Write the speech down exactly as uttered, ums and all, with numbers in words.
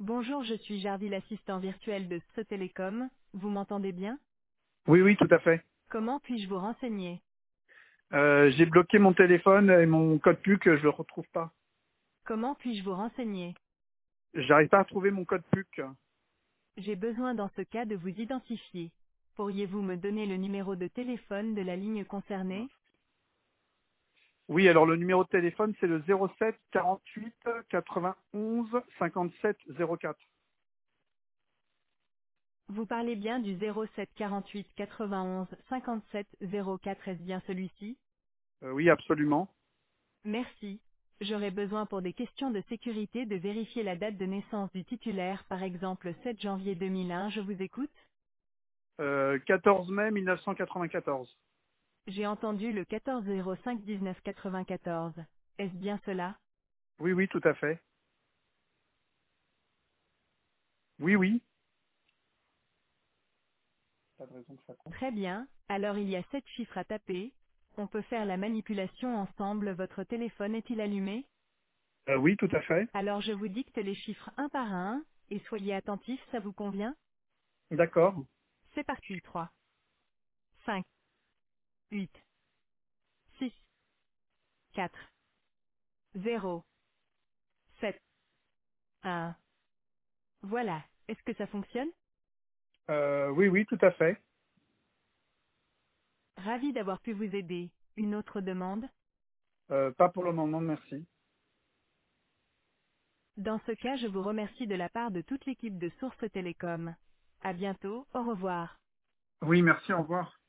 Bonjour, je suis Jardy, l'assistant virtuel de Ce Télécom. Vous m'entendez bien? Oui, oui, tout à fait. Comment puis-je vous renseigner? Euh, j'ai bloqué mon téléphone et mon code P U C, je le retrouve pas. Comment puis-je vous renseigner? J'arrive pas à trouver mon code P U C. J'ai besoin dans ce cas de vous identifier. Pourriez-vous me donner le numéro de téléphone de la ligne concernée? Oui, alors le numéro de téléphone, c'est le zéro sept quarante-huit quatre-vingt-onze cinquante-sept zéro quatre. Vous parlez bien du zéro sept quarante-huit quatre-vingt-onze cinquante-sept zéro quatre, est-ce bien celui-ci? Euh, oui, absolument. Merci. J'aurais besoin pour des questions de sécurité de vérifier la date de naissance du titulaire, par exemple sept janvier deux mille un, je vous écoute. Euh, quatorze mai mille neuf cent quatre-vingt-quatorze. J'ai entendu le quatorze zéro cinq dix-neuf quatre-vingt-quatorze. Est-ce bien cela? Oui, oui, tout à fait. Oui, oui. Pas de raison que ça compte. Très bien. Alors il y a sept chiffres à taper. On peut faire la manipulation ensemble. Votre téléphone est-il allumé? Euh, oui, tout à fait. Alors je vous dicte les chiffres un par un, et soyez attentifs, ça vous convient? D'accord. C'est parti. trois, cinq, huit, six, quatre, zéro, sept, un. Voilà. Est-ce que ça fonctionne? Euh, oui, oui, tout à fait. Ravi d'avoir pu vous aider. Une autre demande? Euh, pas pour le moment, merci. Dans ce cas, je vous remercie de la part de toute l'équipe de Source Télécom. À bientôt, au revoir. Oui, merci, au revoir.